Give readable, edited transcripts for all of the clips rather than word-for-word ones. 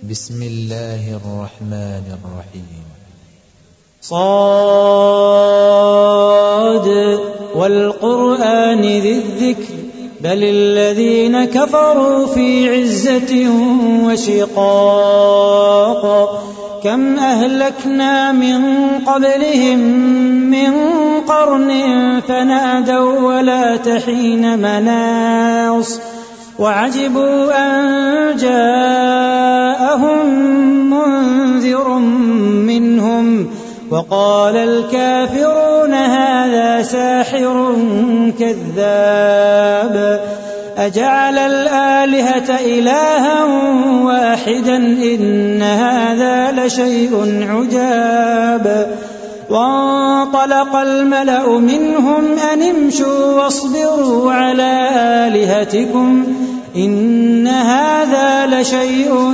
بسم الله الرحمن الرحيم. صاد والقرآن ذي الذكر بل الذين كفروا في عزة وشقاق كم أهلكنا من قبلهم من قرن فنادوا ولا تحين مناص وعجبوا أن جاءهم منذر منهم وقال الكافرون هذا ساحر كذاب أجعل الآلهة إلها واحدا إن هذا لشيء عجاب وانطلق الملأ منهم أن امشوا واصبروا على آلهتكم إن هذا لشيء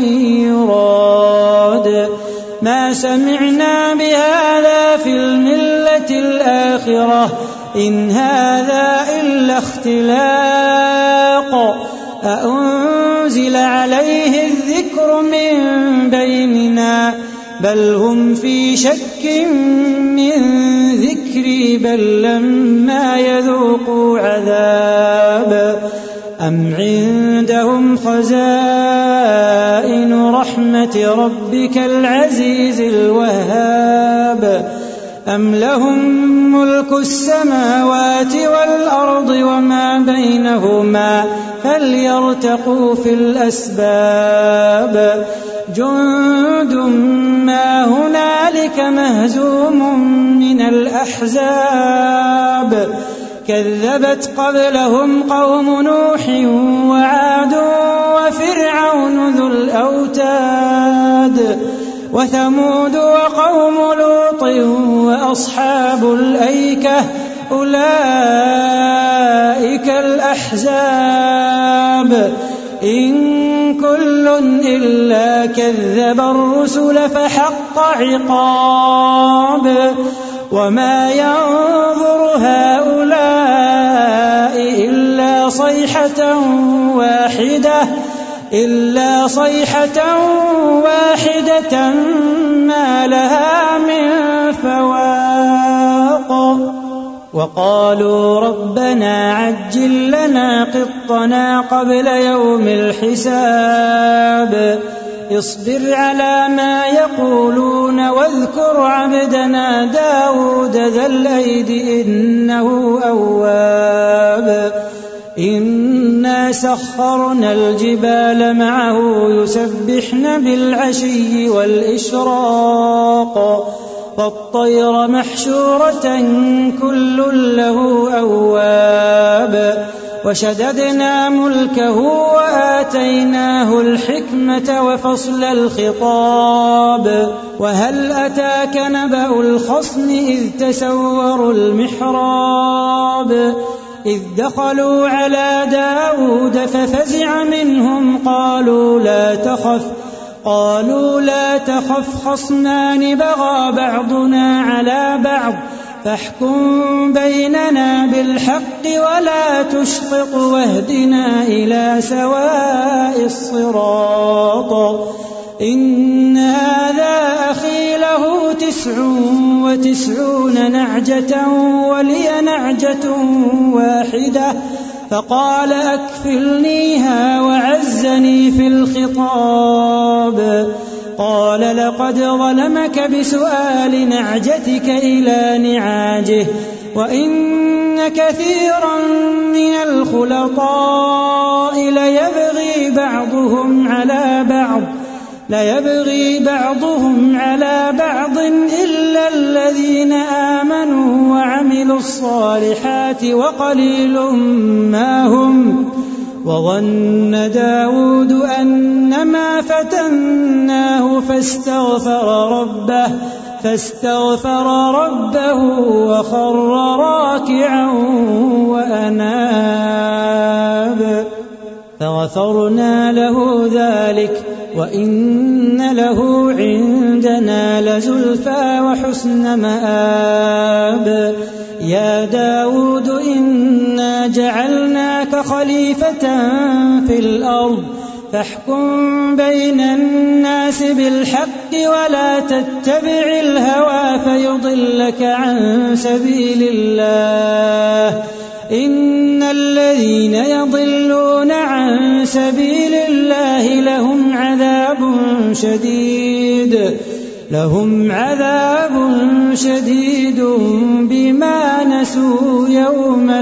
يراد ما سمعنا بهذا في الملة الآخرة إن هذا إلا اختلاق أأنزل عليه الذكر من بيننا بل هم في شك من ذكري بل لما يذوقوا عذاب أم عندهم خزائن رحمة ربك العزيز الوهاب أم لهم ملك السماوات والأرض وما بينهما فليرتقوا في الأسباب جند ما هنالك مهزوم من الأحزاب كذبت قبلهم قوم نوح وعاد وفرعون ذو الأوتاد وثمود وقوم لوط وأصحاب الأيكة أولئك الأحزاب إن كل إلا كذب الرسل فحق عقاب وما ينظر هؤلاء إلا صيحة واحدة ما لها من فواق وقالوا ربنا عجل لنا قطنا قبل يوم الحساب اصبر على ما يقولون واذكر عبدنا داود ذا الأيد إنه أواب إنا سخرنا الجبال معه يسبحن بالعشي والإشراق والطير محشورة كل له أواب وشددنا ملكه وآتيناه الحكمة وفصل الخطاب وهل أتاك نبأ الخصم إذ تسوروا المحراب إذ دخلوا على داود ففزع منهم قالوا لا تخف خصمان بغى بعضنا على بعض فاحكم بيننا بالحق ولا تشطط واهدنا إلى سواء الصراط إن هذا أخي له 99 نعجة ولي نعجة واحدة فقال أكفلنيها وعزني في الخطاب قال لقد ظلمك بسؤال نعجتك إلى نعاجه وإن كثيرا من الخلطاء ليبغي بعضهم على بعض إلا الذين آمنوا وعملوا الصالحات وقليل ما هم وظن داود أنما فتناه فاستغفر ربه وخر راكعا وأناب فغفرنا له ذلك وإن له عندنا لزلفى وحسن مآب يا داود إنا جعلناك خليفة في الأرض فاحكم بين الناس الناس بالحق ولا تتبع الهوى فيضلك عن سبيل الله إن الذين يضلون عن سبيل الله لهم عذاب شديد بما نسوا يوم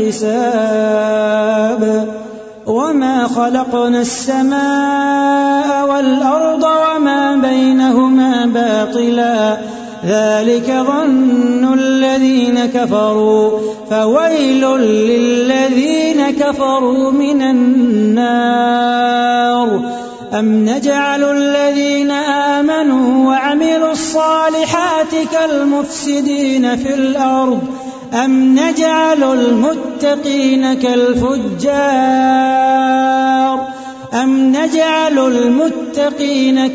الحساب وما خلقنا السماء والأرض وما بينهما باطلا ذلك ظن الذين كفروا فويل للذين كفروا من النار أم نجعل الذين آمنوا وعملوا الصالحات كالمفسدين في الأرض أم نجعل المتقين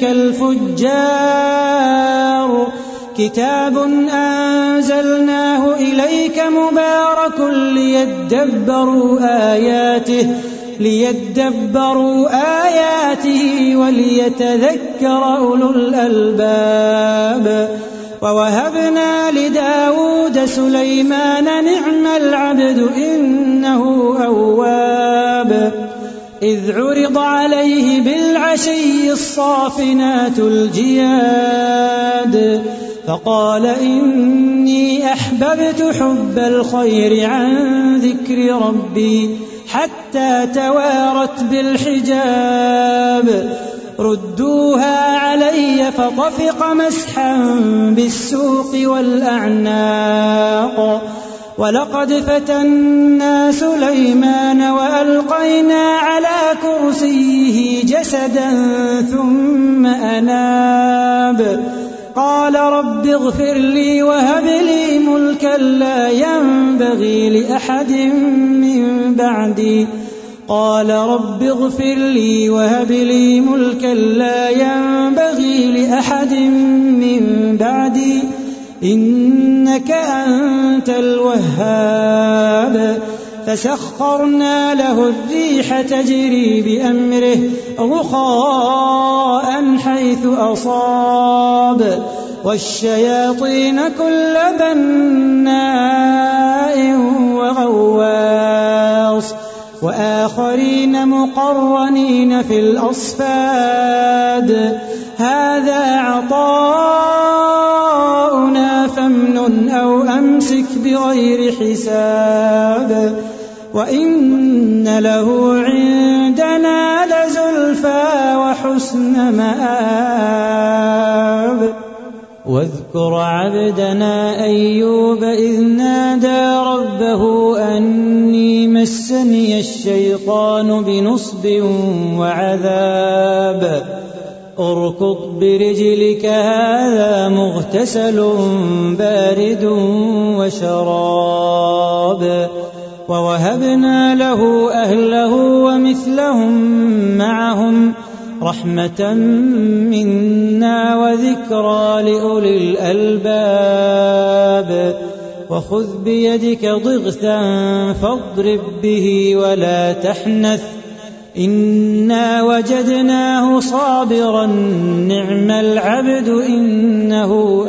كالفجار كتاب أنزلناه إليك مبارك ليدبروا آياته وليتذكر أولو الألباب ووهبنا لداود سليمان نعم العبد إنه أواب إذ عرض عليه بالعشي الصافنات الجياد فقال إني أحببت حب الخير عن ذكر ربي حتى توارت بالحجاب ردوها علي فطفق مسحا بالسوق والأعناق ولقد فتنا سليمان وألقينا على كرسيه جسدا ثم أناب قال رب اغفر لي وهب لي ملكا لا ينبغي لأحد من بعدي قال رب اغفر لي وهب لي ملكا لا ينبغي لأحد من بعدي إنك أنت الوهاب فسخرنا له الريح تجري بأمره رخاء حيث أصاب والشياطين كل بناء وغواص وآخرين مقرنين في الأصفاد هذا عطاؤنا فامنن أو أمسك بغير حساب وإن له عندنا لزلفى وحسن مآب واذكر عبدنا أيوب إذ نادى ربه أني مسني الشيطان بنصب وعذاب اركض برجلك هذا مغتسل بارد وشراب ووهبنا له أهله ومثلهم معهم رحمة منا وذكرى لأولي الألباب وخذ بيدك ضغثا فاضرب به ولا تحنث إنا وجدناه صابرا نعم العبد إنه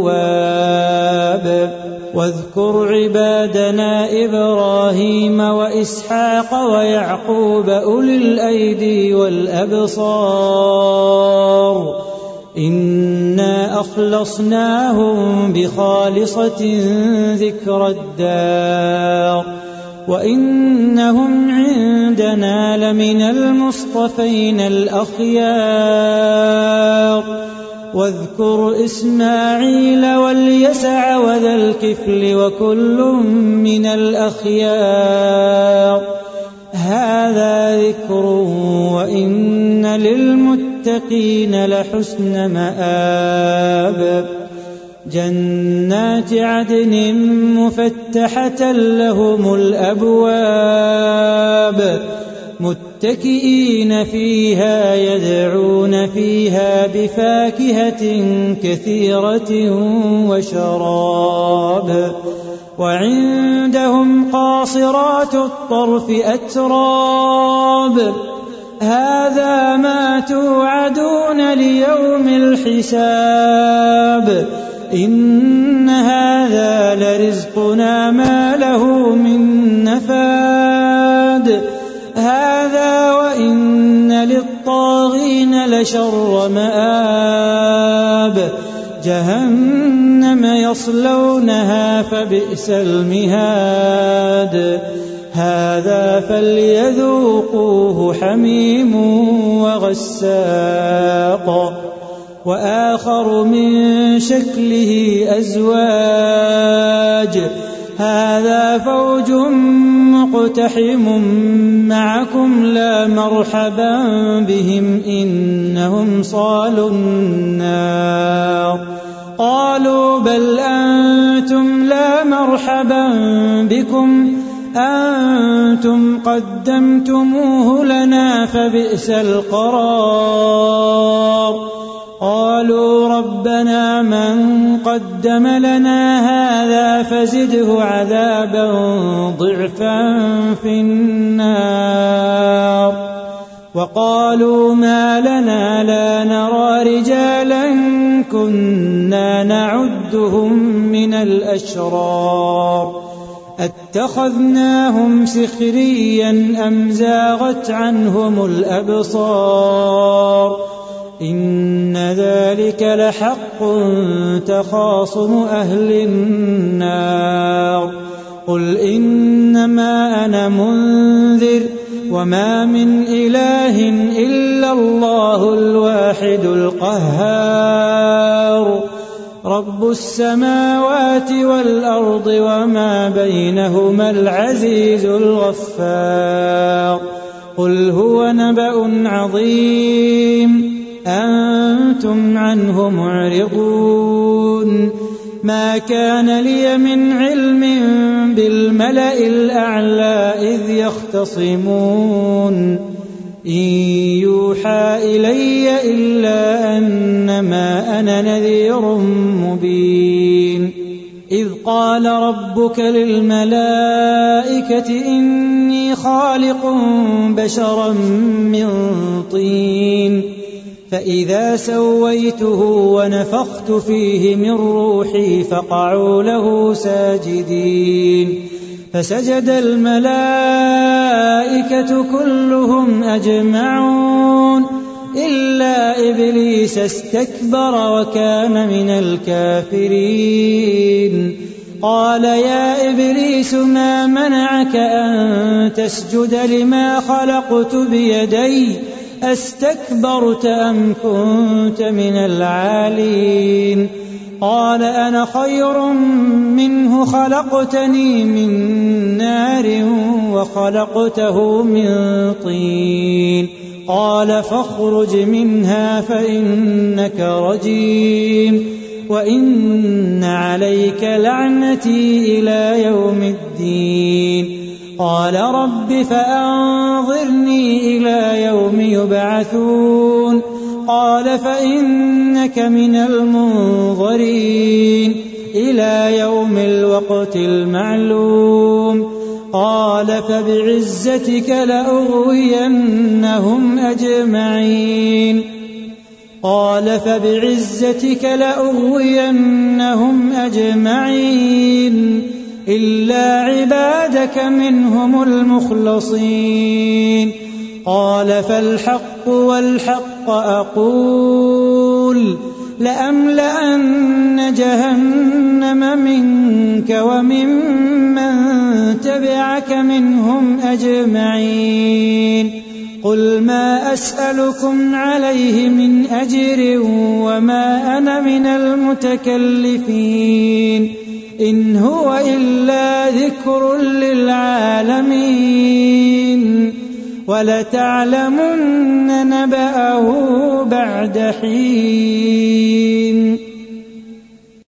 أواب واذكر عبادنا إبراهيم وإسحاق ويعقوب أولي الأيدي والأبصار إنا أخلصناهم بخالصة ذكر الدار وإنهم عندنا لمن المصطفين الأخيار واذكر إسماعيل واليسع وذا الكفل وكل من الأخيار هذا ذكر وإن للمتقين لحسن مآب جنات عدن مفتحة لهم الأبواب متكئين فيها يدعون فيها بفاكهة كثيرة وشراب وعندهم قاصرات الطرف أتراب هذا ما توعدون ليوم الحساب إن هذا لرزقنا ما له من نفاد هذا وإن للطاغين لشر مآب جهنم يصلونها فبئس المهاد هذا فليذوقوه حميم وغساق وآخر من شكله أزواج هذا فوج مقتحم معكم لا مرحبا بهم إنهم صالوا النار قالوا بل أنتم لا مرحبا بكم أنتم قدمتموه لنا فبئس القرار قالوا ربنا من قدم لنا هذا فزده عذابا ضعفا في النار وقالوا ما لنا لا نرى رجالا كنا نعدهم من الأشرار اتخذناهم سخريا أم زاغت عنهم الأبصار إن ذلك لحق تخاصم أهل النار قل إنما أنا منذر وما من إله إلا الله الواحد القهار رب السماوات والأرض وما بينهما العزيز الغفار قل هو نبأ عظيم أنتم عنه معرضون ما كان لي من علم بالملأ الأعلى إذ يختصمون إن يوحى إلي إلا أنما أنا نذير مبين إذ قال ربك للملائكة إني خالق بشرا من طين فإذا سويته ونفخت فيه من روحي فقعوا له ساجدين فسجد الملائكة كلهم أجمعون إلا إبليس استكبر وكان من الكافرين قال يا إبليس ما منعك أن تسجد لما خلقت بيدي أستكبرت أم كنت من العالين قال أنا خير منه خلقتني من نار وخلقته من طين قال فاخرج منها فإنك رجيم وإن عليك لعنتي إلى يوم الدين قال رب فأنظرني إلى يوم يبعثون قال فإنك من المنظرين إلى يوم الوقت المعلوم قال فبعزتك لأغوينهم أجمعين إلا عبادك منهم المخلصين قال فالحق والحق أقول لأملأن جهنم منك وممن تبعك منهم أجمعين قل ما أسألكم عليه من أجر وما أنا من المتكلفين إن هو إلا ذكر للعالمين ولتعلمن نبأه بعد حين